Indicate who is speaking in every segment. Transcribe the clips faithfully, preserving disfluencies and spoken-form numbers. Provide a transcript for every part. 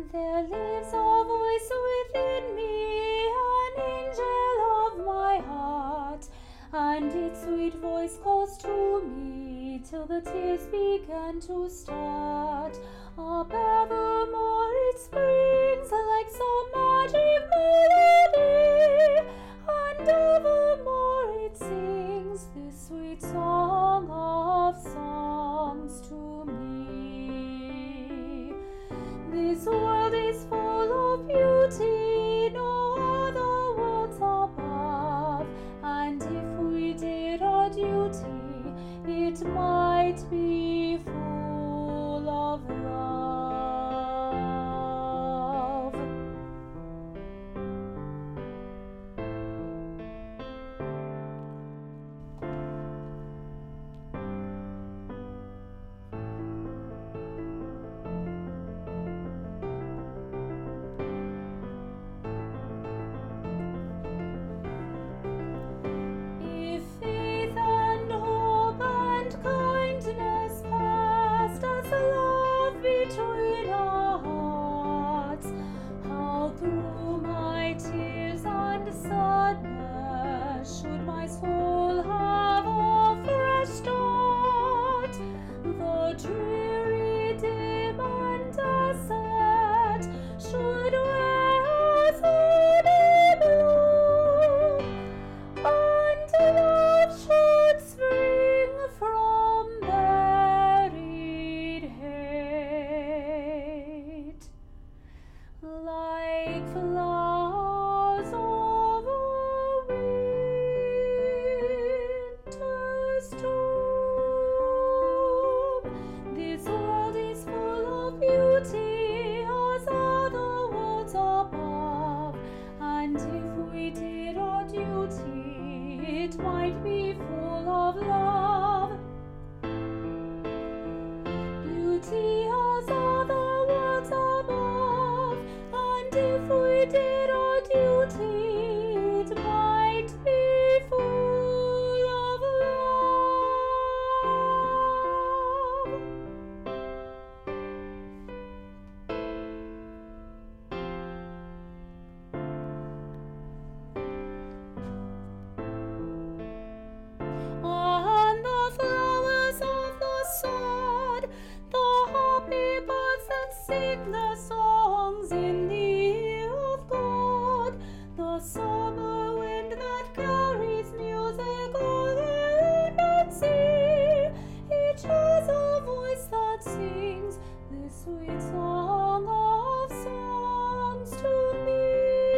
Speaker 1: There lives a voice within me, an angel of my heart, and its sweet voice calls to me till the tears began to start. Up evermore it springs like some magic melody, and evermore it sings this sweet song of songs to me. This world is full of beauty, no other worlds above, and if we did our duty, it might be full of love. If faith and hope and kindness past us love between our hearts, how through my tears and sadness should my soul have a fresh start. The dreary dim and desert should wear a thorny bloom, and love should spring from buried hate, like flowers of a winter's tomb. This world is full of beauty, as are the worlds above, and if we did our duty, it might be full of love. Beauty as are the worlds above, and if we did our duty, it might be full of love. And the flowers of the sod, the happy birds that sing their songs in the ear of God, the summer wind that carries music o'er the inland sea, each has a voice that sings this sweet song of songs to me.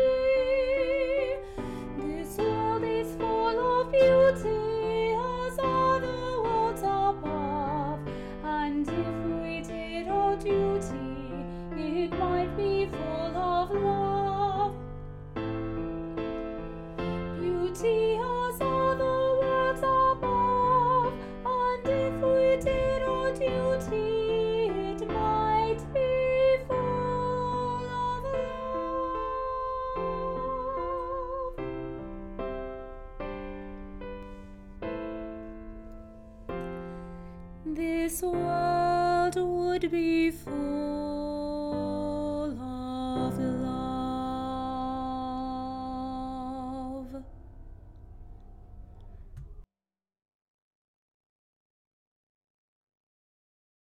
Speaker 1: This world is full of beauty, as are the worlds above, and if we did our duty, it might be full of love. Beauty as are the worlds above, and if we did our duty, it might be full of love. This world would be full